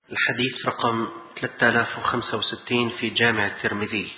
الحديث رقم 3065 في جامع الترمذي.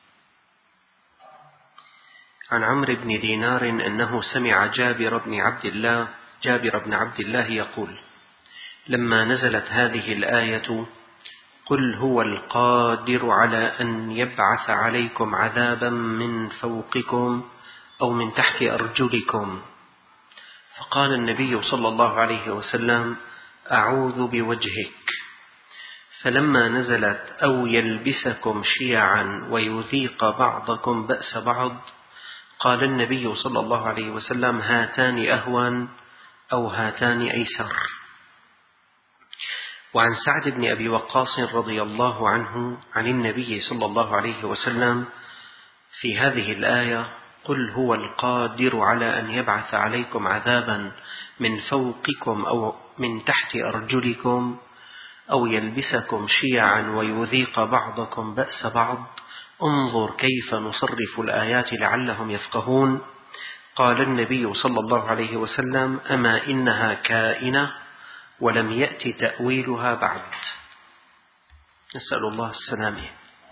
عن عمرو بن دينار أنه سمع جابر بن عبد الله يقول: لما نزلت هذه الآية: قل هو القادر على أن يبعث عليكم عذابا من فوقكم أو من تحت أرجلكم، فقال النبي صلى الله عليه وسلم: أعوذ بوجهك. فلما نزلت: أو يلبسكم شيعا ويذيق بعضكم بأس بعض، قال النبي صلى الله عليه وسلم: هاتان أهون أو هاتان أيسر. وعن سعد بن أبي وقاص رضي الله عنه عن النبي صلى الله عليه وسلم في هذه الآية: قل هو القادر على أن يبعث عليكم عذابا من فوقكم أو من تحت أرجلكم أو يلبسكم شيعا ويذيق بعضكم بأس بعض، انظر كيف نصرف الآيات لعلهم يفقهون. قال النبي صلى الله عليه وسلم: أما إنها كائنة ولم يأت تأويلها بعد. نسأل الله السلامة.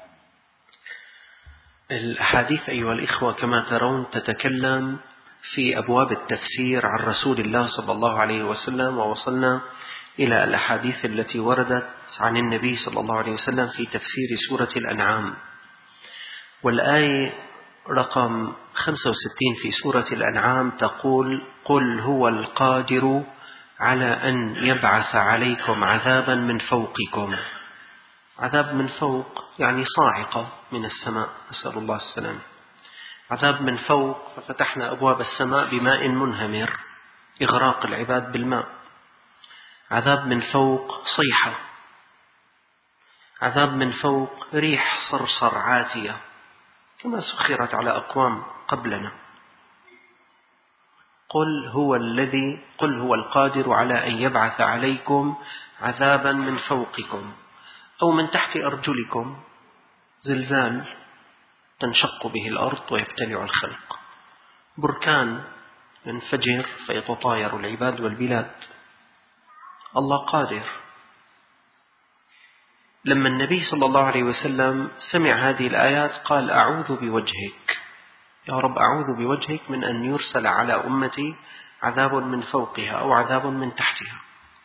الأحاديث أيها الإخوة كما ترون تتكلم في أبواب التفسير عن رسول الله صلى الله عليه وسلم، ووصلنا إلى الأحاديث التي وردت عن النبي صلى الله عليه وسلم في تفسير سورة الأنعام. والآية رقم 65 في سورة الأنعام تقول: قل هو القادر على أن يبعث عليكم عذابا من فوقكم. عذاب من فوق يعني صاعقة من السماء، نسأل الله السلام. عذاب من فوق، ففتحنا أبواب السماء بماء منهمر إغراق العباد بالماء. عذاب من فوق صيحة. عذاب من فوق ريح صرصر عاتية كما سخرت على أقوام قبلنا. قل هو القادر على أن يبعث عليكم عذابا من فوقكم أو من تحت أرجلكم. زلزال تنشق به الأرض ويبتلع الخلق، بركان ينفجر فيتطاير العباد والبلاد. الله قادر. لما النبي صلى الله عليه وسلم سمع هذه الآيات قال: أعوذ بوجهك، يا رب أعوذ بوجهك من أن يرسل على أمتي عذاب من فوقها أو عذاب من تحتها.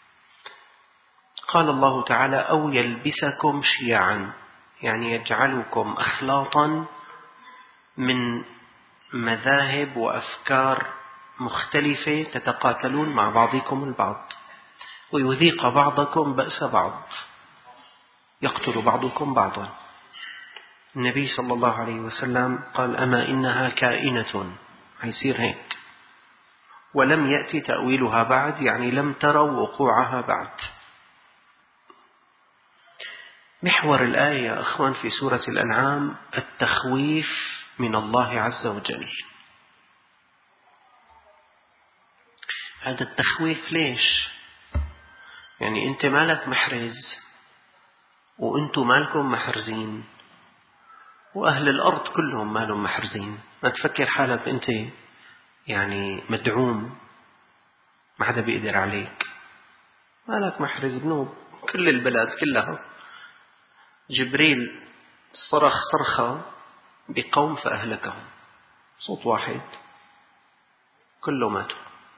قال الله تعالى: أو يلبسكم شيعا، يعني يجعلكم أخلاطا من مذاهب وأفكار مختلفة تتقاتلون مع بعضكم البعض، ويذيق بعضكم بأس بعض، يقتل بعضكم بعضا. النبي صلى الله عليه وسلم قال: أما إنها كائنة، هيصير هيك، ولم يأتي تأويلها بعد، يعني لم تروا وقوعها بعد. محور الآية يا أخوان في سورة الأنعام التخويف من الله عز وجل. هذا التخويف ليش؟ يعني أنت مالك محرز وأنتم مالكم محرزين، وأهل الأرض كلهم مالهم محرزين. ما تفكر حالك أنت يعني مدعوم، ما حدا بيقدر عليك، مالك محرز بنوب. كل البلاد كلها جبريل صرخ صرخة بقوم فأهلكهم، صوت واحد كله ماتوا.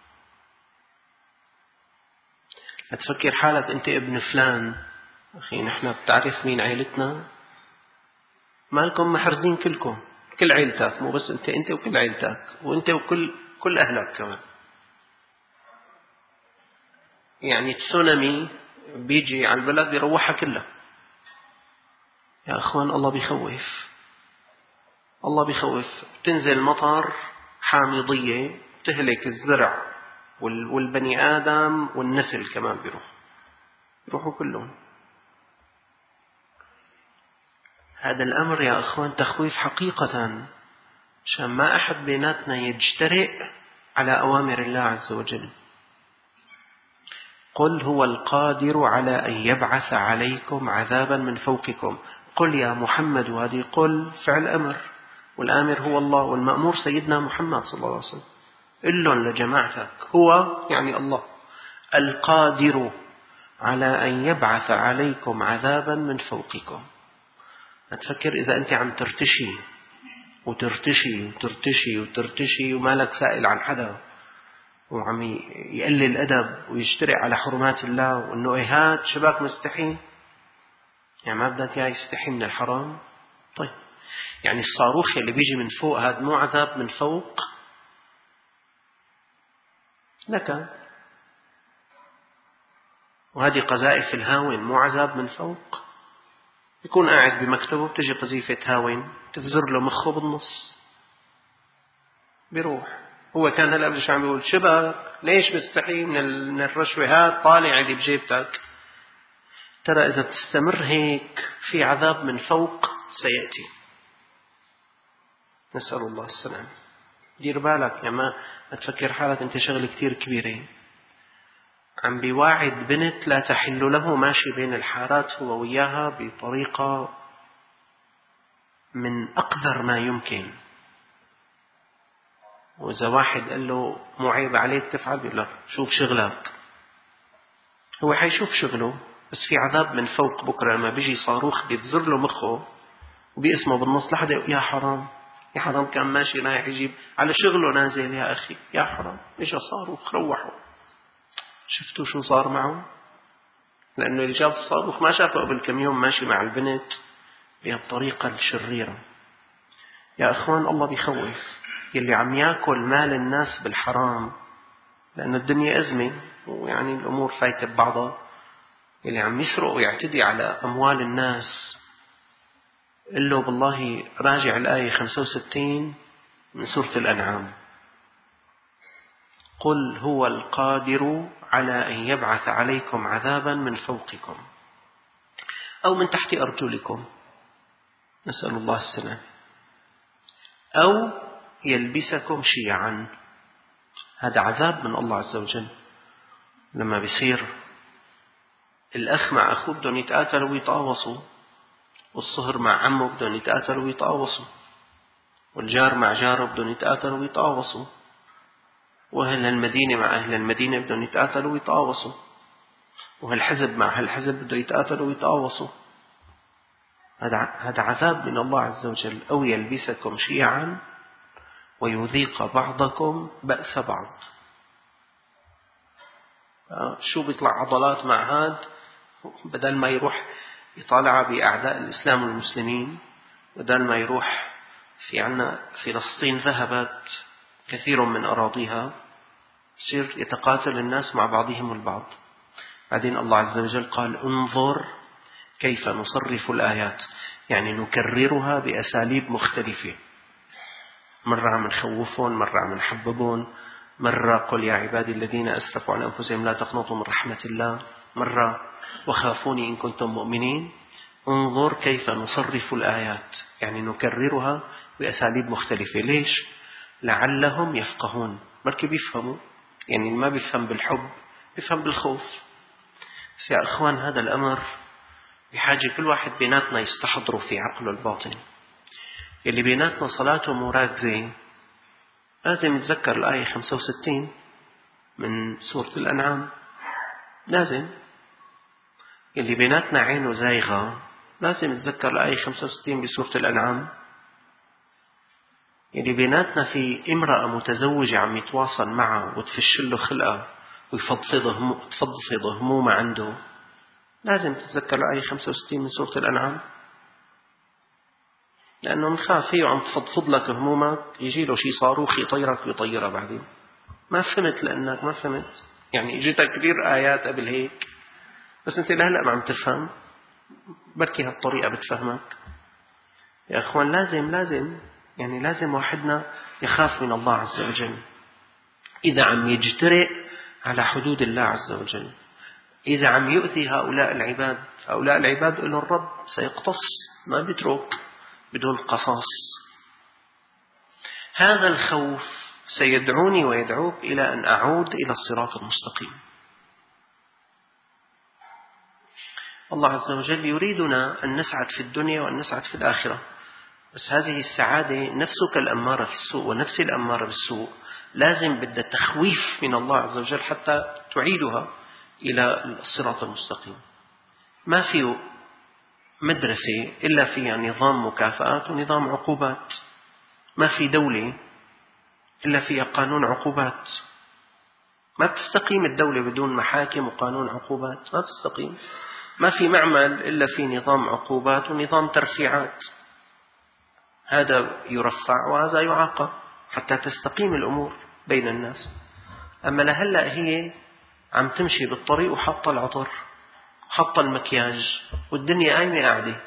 لا تفكر حالك أنت ابن فلان. أخي نحن بتعرف مين عائلتنا؟ مالكم محرزين كلكم، كل عائلتك، مو بس أنت وكل عائلتك، وأنت وكل أهلك كمان. يعني تسونامي بيجي على البلد يروحها كلها. يا أخوان الله بيخوف، الله بيخوف. تنزل مطر حامضية تهلك الزرع والبني آدم والنسل كمان بيروحوا كلهم. هذا الأمر يا أخوان تخويف حقيقة، عشان ما أحد بيناتنا يجترئ على أوامر الله عز وجل. قل هو القادر على أن يبعث عليكم عذابا من فوقكم. قل يا محمد، وهذه قل فعل أمر، والآمر هو الله، والمأمور سيدنا محمد صلى الله عليه وسلم. قل لهم لجماعتك، هو يعني الله القادر على أن يبعث عليكم عذابا من فوقكم. هتفكر إذا أنت عم ترتشي وترتشي وترتشي وترتشي وما لك سائل عن حدا، وعم يقلل الأدب ويشتري على حرمات الله، وأنه إيهات شباك مستحي، يعني ما بدك إياه يستحي من الحرام. طيب يعني الصاروخ اللي بيجي من فوق هذا مو عذاب من فوق لك، وهذه قذائف الهاون مو عذاب من فوق. يكون قاعد بمكتبه بتجي قذيفة هاون تفزر له مخه بالنص بيروح. هو كان هلا بدش عم بيقول شبك ليش مستحي من الرشوة، هات طالع اللي بجيبتك. ترى إذا بتستمر هيك في عذاب من فوق سيأتي، نسأل الله السلام. دير بالك، يعني ما تفكر حالك أنت شغل كتير كبيرة. عم بيواعد بنت لا تحل له، ماشي بين الحارات هو وياها بطريقة من أقذر ما يمكن. وإذا واحد قال له مو عيب عليك تفعل، بيقول له شوف شغلك. هو حيشوف شغله، بس في عذاب من فوق بكرة لما بيجي صاروخ بيتزر له مخه وبيقسمه بالنص لحد يا حرام يا حرام، كان ماشي رايح يجيب على شغله نازل يا أخي يا حرام، إجا صاروخ روحوا. شفتوا شو صار معه؟ لأنه اللي جاب الصاروخ ما شافه قبل كم يوم ماشي مع البنت بهالطريقة الشريرة. يا أخوان الله بيخوف يلي عم يأكل مال الناس بالحرام، لأن الدنيا أزمة ويعني الأمور فايتة ببعضها. يلي عم يسرق ويعتدي على أموال الناس، قل له بالله راجع الآية 65 من سورة الأنعام: قل هو القادر على أن يبعث عليكم عذابا من فوقكم أو من تحت أرجلكم، نسأل الله السلام، أو يلبسكم شيعا. هذا عذاب من الله عز وجل. لما بيصير الأخ مع أخوه بدهم يتقاتلوا ويتقاوصوا، والصهر مع عمه بدهم يتقاتلوا ويتقاوصوا، والجار مع جاره بدهم يتقاتلوا ويتقاوصوا، وأهل المدينة مع أهل المدينة بدهم يتقاتلوا ويتقاوصوا، وهالحزب مع هالحزب بده يتقاتلوا ويتقاوصوا. هذا عذاب من الله عز وجل. أو يلبسكم شيعا ويذيق بعضكم بأس بعض. شو بيطلع عضلات مع هاد، بدل ما يروح يطالع بأعداء الإسلام والمسلمين، بدل ما يروح في عنا فلسطين ذهبت كثير من أراضيها، يصير يتقاتل الناس مع بعضهم البعض. بعدين الله عز وجل قال انظر كيف نصرف الآيات، يعني نكررها بأساليب مختلفة. مرة عم نخوفهم، مرة عم نحببهم، مرة قل يا عبادي الذين أسرفوا على أنفسهم لا تقنطوا من رحمة الله، مرة وخافوني إن كنتم مؤمنين. انظر كيف نصرف الآيات، يعني نكررها بأساليب مختلفة. ليش؟ لعلهم يفقهون. بركي بيفهموا، يعني ما بيفهم بالحب بيفهم بالخوف. بس يا أخوان هذا الأمر بحاجة كل واحد بيناتنا يستحضره في عقله الباطن. اللي بيناتنا صلاته مراكزة لازم يتذكر الآية 65 من سورة الأنعام، لازم. اللي بيناتنا عينه زايغة لازم يتذكر الآية 65 بسورة الأنعام. اللي بيناتنا في امرأة متزوجة عم يتواصل معها وتفشل له خلقه وتفضفض همومه عنده، لازم تتذكر الآية 65 من سورة الأنعام. لأنه نخاف فيه عم تفضفض لك همومك يجي له شي صاروخ يطيرك ويطيرها بعدين. ما فهمت لأنك ما فهمت، يعني اجتك كثير آيات قبل هيك بس أنت لهلأ ما عم تفهم. بركي هالطريقة بتفهمك. يا أخوان لازم واحدنا يخاف من الله عز وجل. إذا عم يجترئ على حدود الله عز وجل، إذا عم يؤذي هؤلاء العباد إلى الرب سيقتص، ما بيترك بدون قصاص. هذا الخوف سيدعوني ويدعوك إلى أن أعود إلى الصراط المستقيم. الله عز وجل يريدنا أن نسعد في الدنيا وأن نسعد في الآخرة، بس هذه السعادة نفسك الأمارة في السوء ونفس الأمارة بالسوء لازم بدها تخويف من الله عز وجل حتى تعيدها. إلى الصراط المستقيم. ما في مدرسة إلا فيها نظام مكافآت ونظام عقوبات. ما في دولة إلا فيها قانون عقوبات. ما بتستقيم الدولة بدون محاكم وقانون عقوبات، ما بتستقيم. ما في معمل إلا في نظام عقوبات ونظام ترفيعات، هذا يرفع وهذا يعاقب حتى تستقيم الأمور بين الناس. أما لهلأ هي عم تمشي بالطريق وحاطة العطر وحاطة المكياج والدنيا قايمة قاعدة،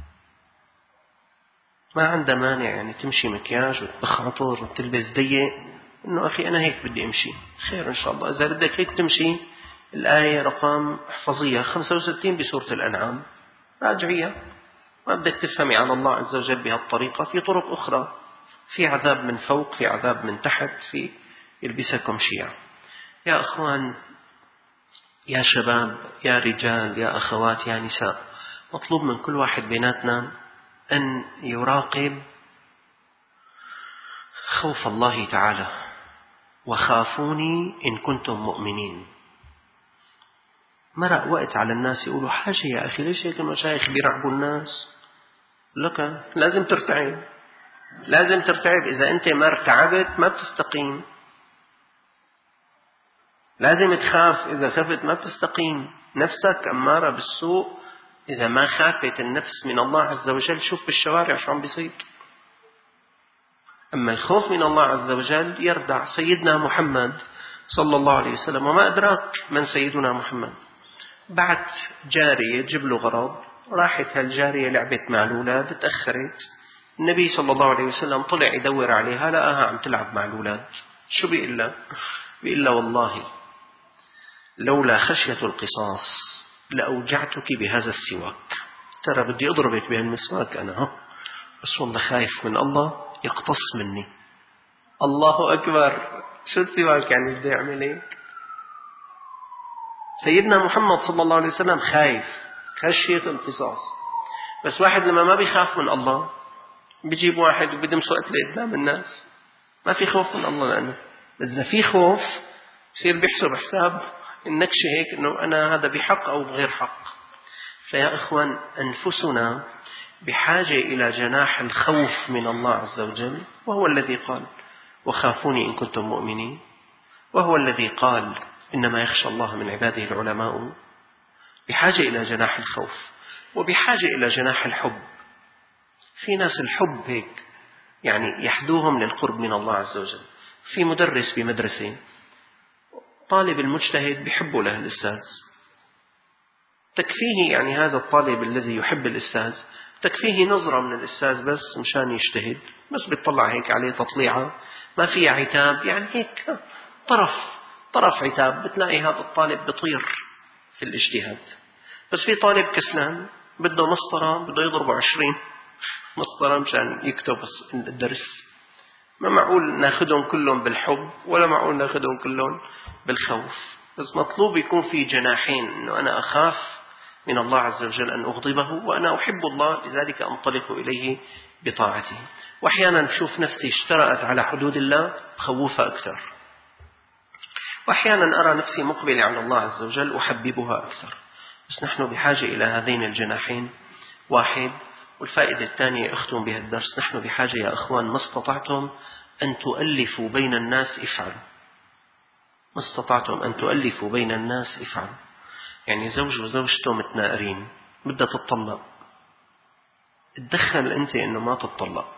ما عندها مانع يعني تمشي مكياج وتبخ عطر وتلبس ضيق، إنه أخي أنا هيك بدي أمشي، خير إن شاء الله. إذا بدك هيك تمشي، الآية رقم احفظيها 65 بسورة الأنعام، راجعيها. ما بدك تفهمي عن الله عز وجل بهالطريقة، في طرق أخرى، في عذاب من فوق، في عذاب من تحت، في يلبسكم شيعا. يا أخوان، يا شباب، يا رجال، يا أخوات، يا نساء، مطلوب من كل واحد بيناتنا أن يراقب خوف الله تعالى. وخافوني إن كنتم مؤمنين. مرق وقت على الناس يقولوا حاجة يا أخي، ليش هيك المشايخ بيرعبوا الناس؟ لك لازم ترتعب، لازم ترتعب. إذا أنت ما ارتعبت ما بتستقيم. لازم تخاف، إذا خفت ما بتستقيم. نفسك أمارة بالسوء، إذا ما خافت النفس من الله عز وجل شوف بالشوارع شو عم بيصير. أما الخوف من الله عز وجل يردع. سيدنا محمد صلى الله عليه وسلم، وما أدراك من سيدنا محمد، بعت جارية تجيب له غرض، راحت هالجارية لعبت مع الأولاد، تأخرت. النبي صلى الله عليه وسلم طلع يدور عليها، لقاها عم تلعب مع الأولاد. شو بيقول له؟ بيقول له والله لولا خشية القصاص لأوجعتك بهذا السواك. ترى بدي أضربك بهالمسواك أنا، بس والله خايف من الله يقتص مني. الله أكبر. شو السواك يعني بدي أعمل هيك؟ سيدنا محمد صلى الله عليه وسلم خايف خشية القصاص. بس واحد لما ما بيخاف من الله بيجيب واحد وبيدمسه قتله قدام الناس. ما في خوف من الله، لأنه إذا في خوف بصير بيحسب حساب النكشة هيك، إنه أنا هذا بحق أو بغير حق. فيا إخوان، أنفسنا بحاجة إلى جناح الخوف من الله عز وجل، وهو الذي قال وخافوني إن كنتم مؤمنين، وهو الذي قال إنما يخشى الله من عباده العلماء. بحاجة إلى جناح الخوف، وبحاجة إلى جناح الحب. في ناس الحب هيك يعني يحدوهم للقرب من الله عز وجل. في مدرس بمدرسة، طالب المجتهد بيحبه له الأستاذ، تكفيه يعني هذا الطالب الذي يحب الأستاذ تكفيه نظرة من الأستاذ بس مشان يجتهد، بس بيطلع هيك عليه تطليعة ما فيها عتاب، يعني هيك طرف عتاب، بتلاقي هذا الطالب بطير في الاجتهاد. بس في طالب كسلان بده مسطرة، بده يضربه 20 مسطرة مشان يكتب الدرس. ما معقول ناخدهم كلهم بالحب، ولا معقول ناخدهم كلهم بالخوف. بس مطلوب يكون في جناحين، إنه أنا أخاف من الله عز وجل أن أغضبه، وأنا أحب الله لذلك أنطلق إليه بطاعته. وأحيانا نشوف نفسي اشترأت على حدود الله بخوفها أكثر، وأحيانا أرى نفسي مقبلة على الله عز وجل أحببها أكثر. بس نحن بحاجة إلى هذين الجناحين، واحد. والفائدة الثانية أختم بها الدرس، نحن بحاجة يا أخوان ما استطعتم أن تؤلفوا بين الناس افعلوا. ما استطعتم أن تؤلفوا بين الناس افعلوا. يعني زوج وزوجته متناقرين بدها تتطلق، اتدخل أنت إنه ما تتطلق،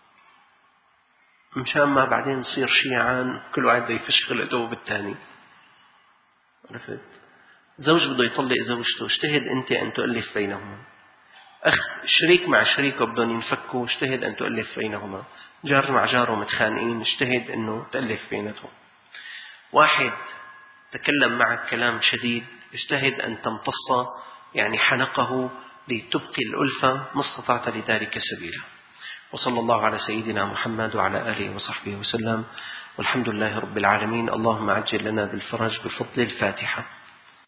مشان ما بعدين نصير شيعان كل واحد بده يفش خلقته بالتاني. عرفت؟ زوج بده يطلق زوجته، اجتهد أنت أن تؤلف بينهما. شريك مع شريكه بدهم ينفكوا، اجتهد أن تؤلف بينهما. جار مع جاره متخانقين، اجتهد أنه تؤلف بينتهم. واحد تكلم معك كلام شديد، اجتهد أن تمتص يعني حنقه لتبقي الألفة، ما استطعت لذلك سبيلا. وصلى الله على سيدنا محمد وعلى آله وصحبه وسلم، والحمد لله رب العالمين. اللهم عجل لنا بالفرج بفضل الفاتحة.